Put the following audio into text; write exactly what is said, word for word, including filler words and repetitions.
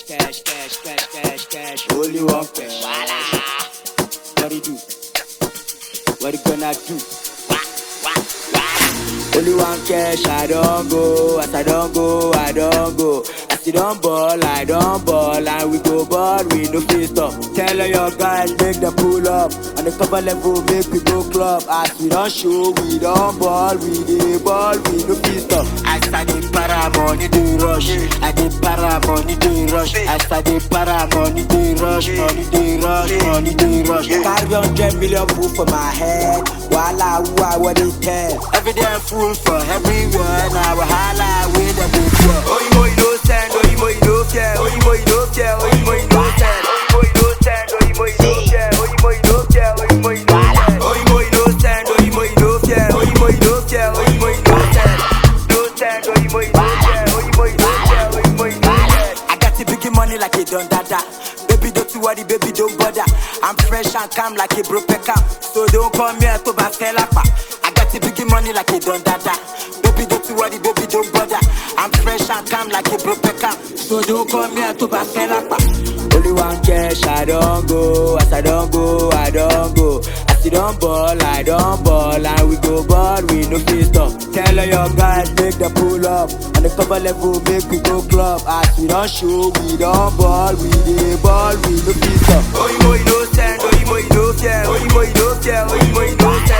cash, cash, cash, cash, cash. Only one cash. What you do? What you gonna do? Only one cash, I don't go. As I don't go, I don't go. As you don't ball, I don't ball. And we go ball, we no face stop. Tell all your guys, make them pull up. On the cover level, make we go club. As we don't show, we don't ball. We dey ball, we no face stop. As I dey para, money dey rush. I dey para, money dey rush. As I dey para, money dey rush. Money dey rush, money dey rush. Carry hundred million proof for my head. Walla, who I want to tell. Every day I'm full for everywhere. Now wahala with the big world. Oh, you know you don't stand. Oh, you know you don't care. Oh, you know you don't care. Oh, you know you don't stand. Oh, you know you don't stand. Oh, you know you don't care. Oh, you know you don't care. Oh, you know you don't stand. Oh, you know you don't stand. Oh, you know you don't care. Oh, you know you don't care. Oh, you know you don't stand. Don't stand. Oh, you know you don't care. Oh, you know you don't care. Oh, you know you don't stand. I got the big money like a don dada. Baby, don't you worry, baby, don't bother. I'm fresh and calm like a broke cam. So don't come here to back up. I got the big money like a don dada. Baby, don't you worry, baby, don't bother. I'm fresh and calm like a broke cam. So don't come here to back up. Only one cash, I don't go. As I don't go, I don't go. As you don't ball, I don't ball. And we go ball, we no face stop. Tell all your guys, make them pull up. On the cover level, make we go club. As we don't show, we don't ball. We dey ball, we no face stop. Oh, you know you don't stand. Oh, you know you don't care. Oh, you know you don't care. Oh, you know you don't stand.